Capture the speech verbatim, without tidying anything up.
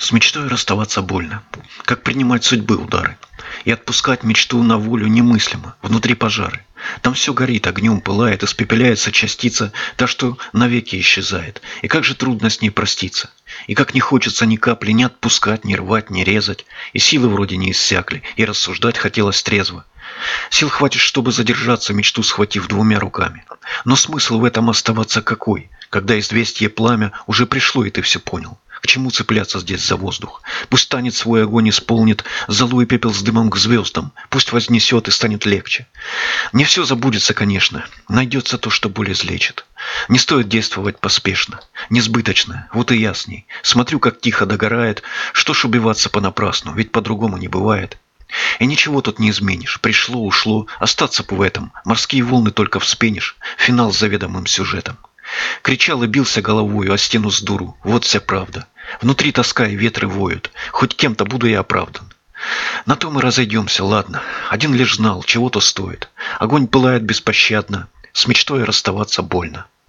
С мечтой расставаться больно, как принимать судьбы удары. И отпускать мечту на волю немыслимо, внутри пожары. Там все горит, огнем пылает, испепеляется частица, та, что навеки исчезает. И как же трудно с ней проститься. И как не хочется ни капли ни отпускать, ни рвать, ни резать. И силы вроде не иссякли, и рассуждать хотелось трезво. Сил хватит, чтобы задержаться, мечту схватив двумя руками. Но смысл в этом оставаться какой, когда известие пламя уже пришло, и ты все понял? К чему цепляться здесь за воздух? Пусть станет свой огонь, исполнит золу и пепел с дымом к звездам. Пусть вознесет и станет легче. Не все забудется, конечно. Найдется то, что боль излечит. Не стоит действовать поспешно, несбыточно, вот и ясней. Смотрю, как тихо догорает. Что ж убиваться понапрасну, ведь по-другому не бывает. И ничего тут не изменишь. Пришло, ушло, остаться в этом. Морские волны только вспенишь. Финал с заведомым сюжетом. Кричал и бился головою о стену с дуру. Вот вся правда. Внутри тоска и ветры воют. Хоть кем-то буду я оправдан. На то мы разойдемся, ладно. Один лишь знал, чего-то стоит. Огонь пылает беспощадно. С мечтой расставаться больно.